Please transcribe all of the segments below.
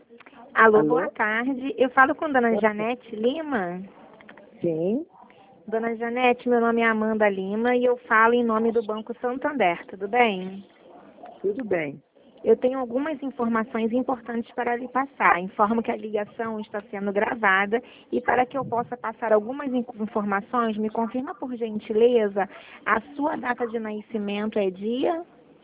Alô, Alô? boa tarde. Eu falo com Dona Janete Lima. Sim, Dona Janete, meu nome é Amanda Lima e eu falo em nome do Banco Santander, tudo bem? tudo bem. Eu tenho algumas informações importantes para lhe passar. Informo que a ligação está sendo gravada e para que eu possa passar algumas informações, me confirma por gentileza, a sua data de nascimento é dia?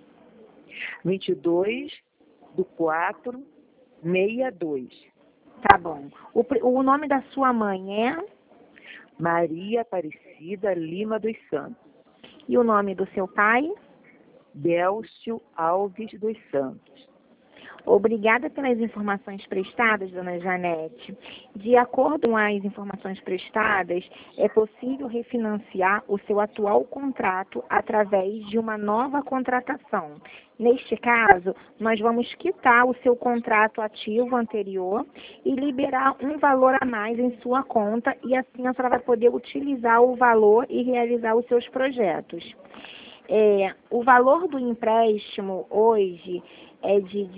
22/4/62. Tá bom. O nome da sua mãe é? Maria Aparecida Lima dos Santos. E o nome do seu pai? Délcio Alves dos Santos. Obrigada pelas informações prestadas, Dona Janete. De acordo com as informações prestadas, é possível refinanciar o seu atual contrato através de uma nova contratação. Neste caso, nós vamos quitar o seu contrato ativo anterior e liberar um valor a mais em sua conta e assim a senhora vai poder utilizar o valor e realizar os seus projetos. O valor do empréstimo hoje é de R$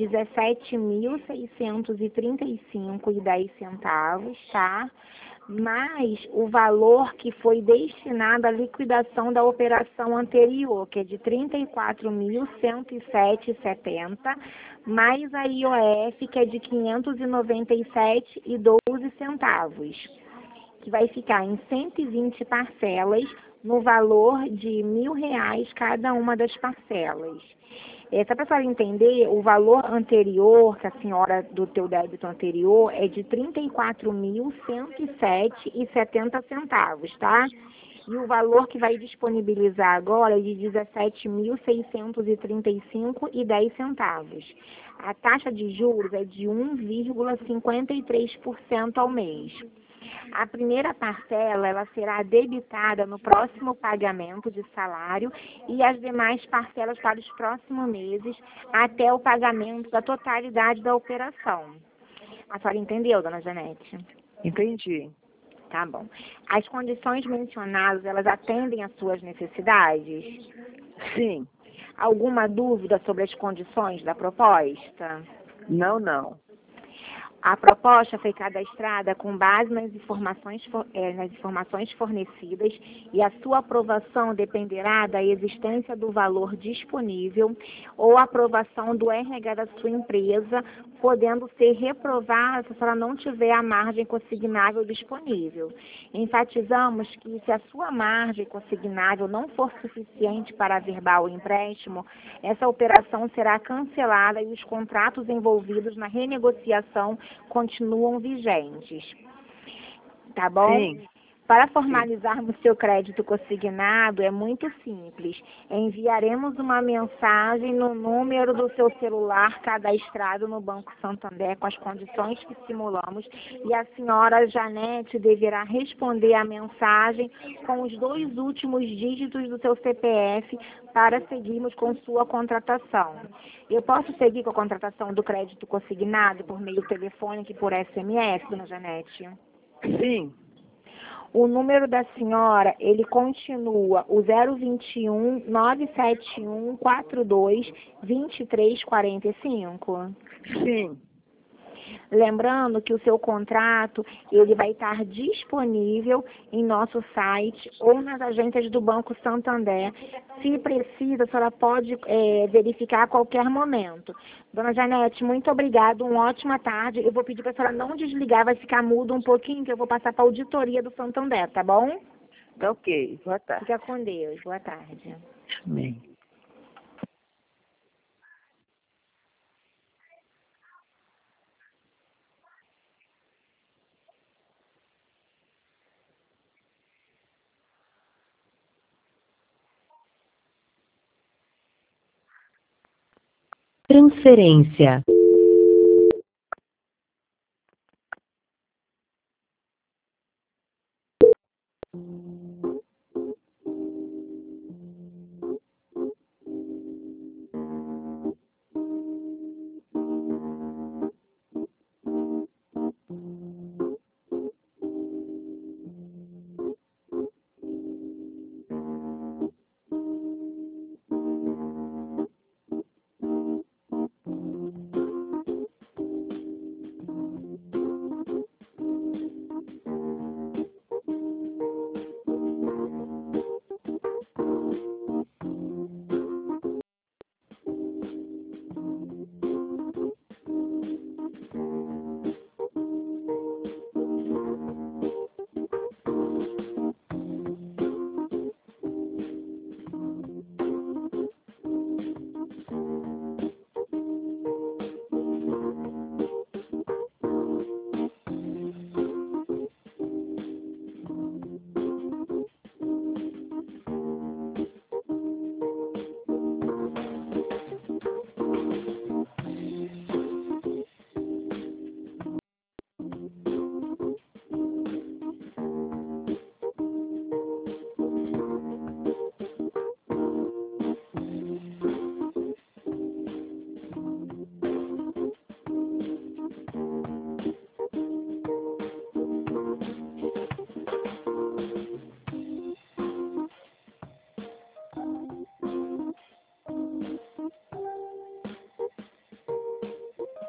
17.635,10, tá? Mais o valor que foi destinado à liquidação da operação anterior, que é de R$ 34.107,70, mais a IOF, que é de R$ 597,12, que vai ficar em 120 parcelas, no valor de R$ 1.000 cada uma das parcelas. Só para a senhora entender, o valor anterior, que a senhora, do teu débito anterior, é de R$ 34.107,70, tá? E o valor que vai disponibilizar agora é de R$ 17.635,10. A taxa de juros é de 1,53% ao mês. A primeira parcela ela será debitada no próximo pagamento de salário e as demais parcelas para os próximos meses até o pagamento da totalidade da operação. A senhora entendeu, Dona Janete? Entendi. Tá bom. As condições mencionadas, elas atendem às suas necessidades? Sim. Alguma dúvida sobre as condições da proposta? Não. A proposta foi cadastrada com base nas informações fornecidas e a sua aprovação dependerá da existência do valor disponível ou aprovação do RH da sua empresa, podendo ser reprovada se ela não tiver a margem consignável disponível. Enfatizamos que se a sua margem consignável não for suficiente para averbar o empréstimo, essa operação será cancelada e os contratos envolvidos na renegociação continuam vigentes. Tá bom? Sim. Para formalizarmos seu crédito consignado, é muito simples. Enviaremos uma mensagem no número do seu celular cadastrado no Banco Santander com as condições que simulamos e a senhora Janete deverá responder a mensagem com os 2 últimos dígitos do seu CPF para seguirmos com sua contratação. Eu posso seguir com a contratação do crédito consignado por meio telefônico e por SMS, Dona Janete? Sim. O número da senhora, ele continua o 021 971 42 23 45. Sim. Lembrando que o seu contrato, ele vai estar disponível em nosso site ou nas agências do Banco Santander. Se precisa, a senhora pode verificar a qualquer momento. Dona Janete, muito obrigada, uma ótima tarde. Eu vou pedir para a senhora não desligar, vai ficar mudo um pouquinho, que eu vou passar para a auditoria do Santander, tá bom? Tá ok. Boa tarde. Fica com Deus. Boa tarde. Amém. Transferência.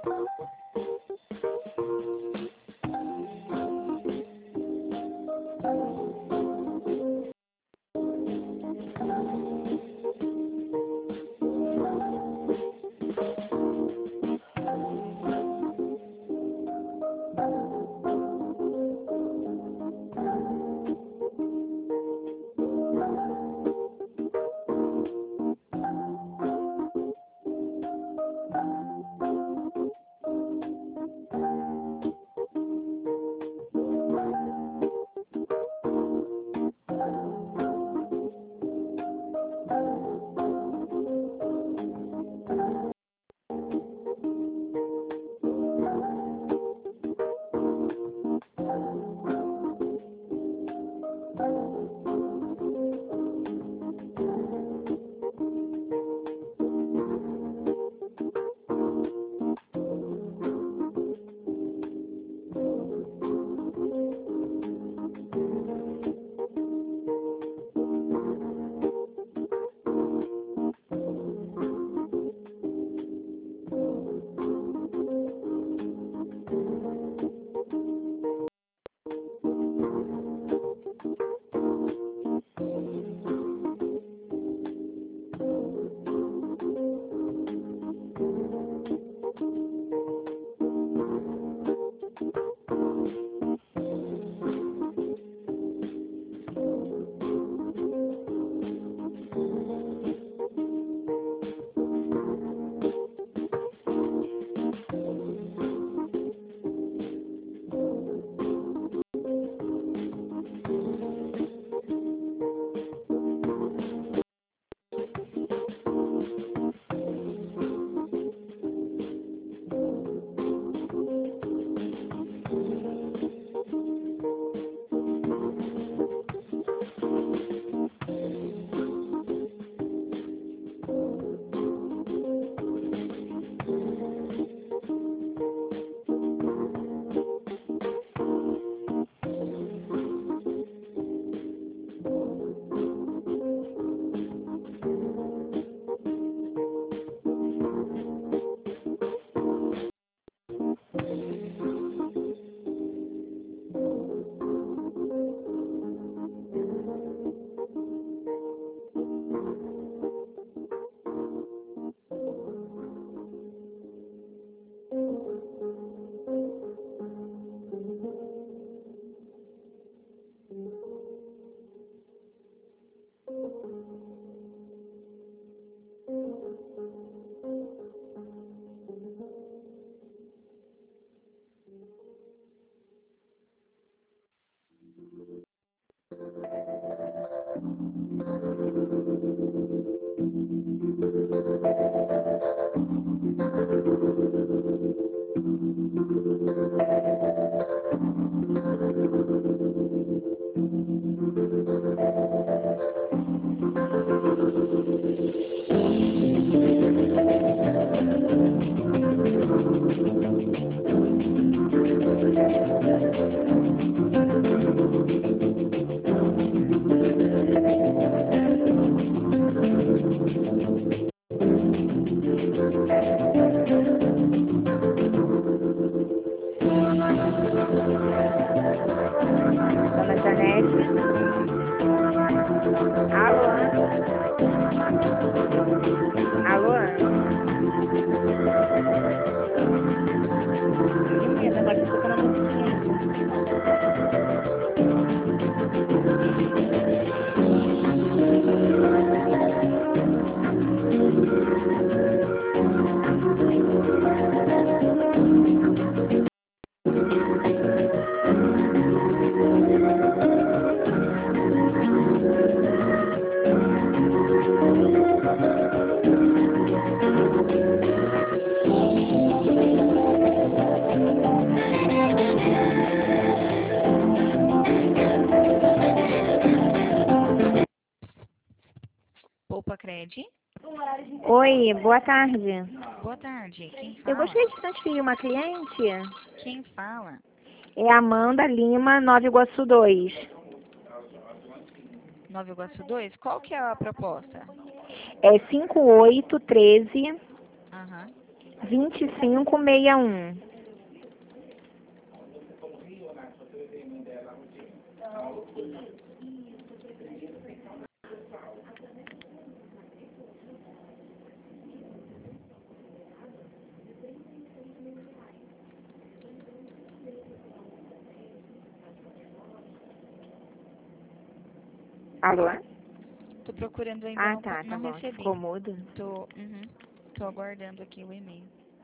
Dona Janete. Alô? Alô? Menina, agora tá tocando a musiquinha. Poupa Cred. Oi, boa tarde. Boa tarde. Quem Eu fala? gostaria de transferir uma cliente. Quem fala? É Amanda Lima, Nova Iguaçu 2. Nova Iguaçu 2? Qual que é a proposta? É 5813 Aham. 2561. Alô? Tô procurando ainda, Ah, não, tá não bom. recebi. Ficou mudo? Tô aguardando aqui o e-mail.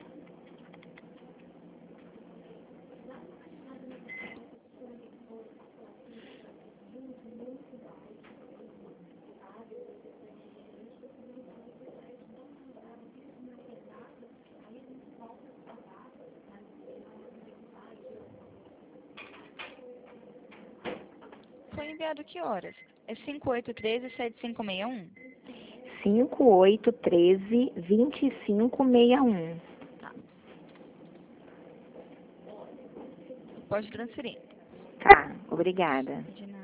Foi enviado que horas? É 5813-7561? 5813-2561. Pode transferir. Tá, obrigada. De nada.